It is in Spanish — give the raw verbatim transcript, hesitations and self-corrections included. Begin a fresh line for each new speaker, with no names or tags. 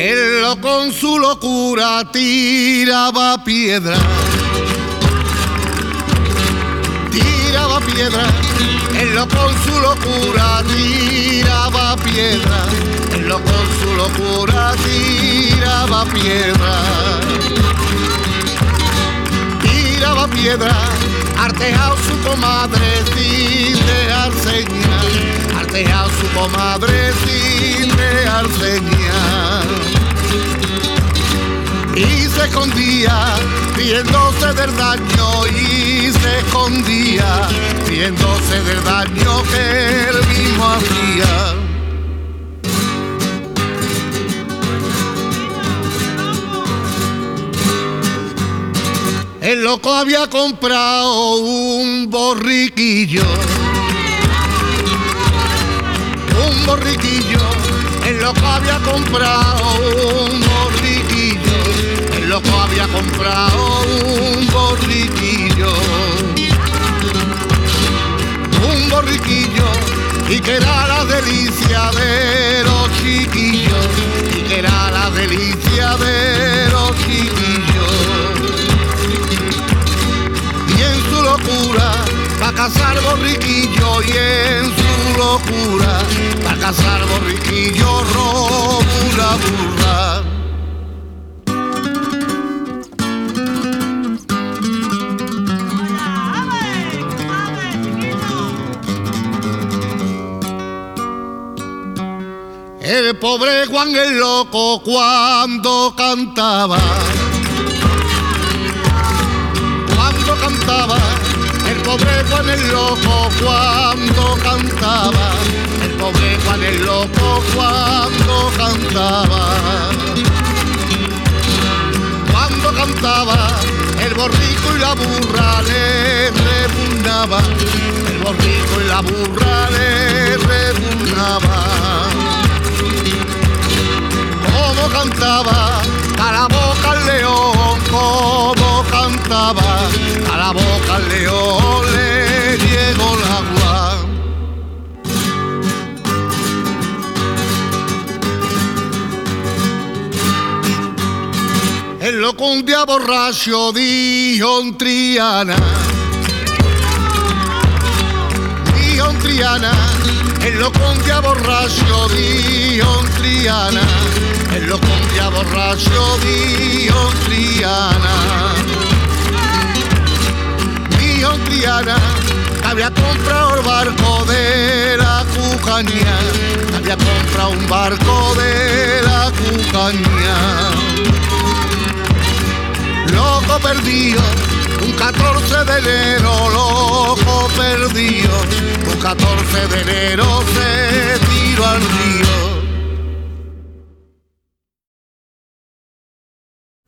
Él con su locura tiraba piedra, tiraba piedra. Él con su locura tiraba piedra, él con su locura tiraba piedra, tiraba piedra. Artejao su comadre sin dejar señal, artejao su comadre sin dejar señal. Y se escondía riéndose del daño, y se escondía riéndose del daño que él mismo hacía. El loco había comprado un borriquillo, un borriquillo. El loco había comprado un borriquillo, el loco había comprado un borriquillo, un borriquillo, y que era la delicia de los chiquillos, y que era la delicia de los chiquillos. Y en su locura pa' cazar borriquillo, y en su locura pa' cazar borriquillo robó una burra. El pobre Juan el loco cuando cantaba, cuando cantaba, el pobre Juan el loco cuando cantaba, el pobre Juan el loco cuando cantaba, cuando cantaba, el borrico y la burra le repugnaban, el borrico y la burra le repugnaban. Como cantaba, a la boca al león, como cantaba, a la boca al león le llegó el agua. El loco un día borracho dijo en Triana, dijo en Triana, el loco un día borracho dijo en Triana, el loco un día borracho dijo en Triana, dijo en Triana, que había comprado el barco de la Cucaña, que había comprado un barco de la Cucaña. Loco perdido, un catorce de enero, loco perdido, un catorce de enero se tiró al río.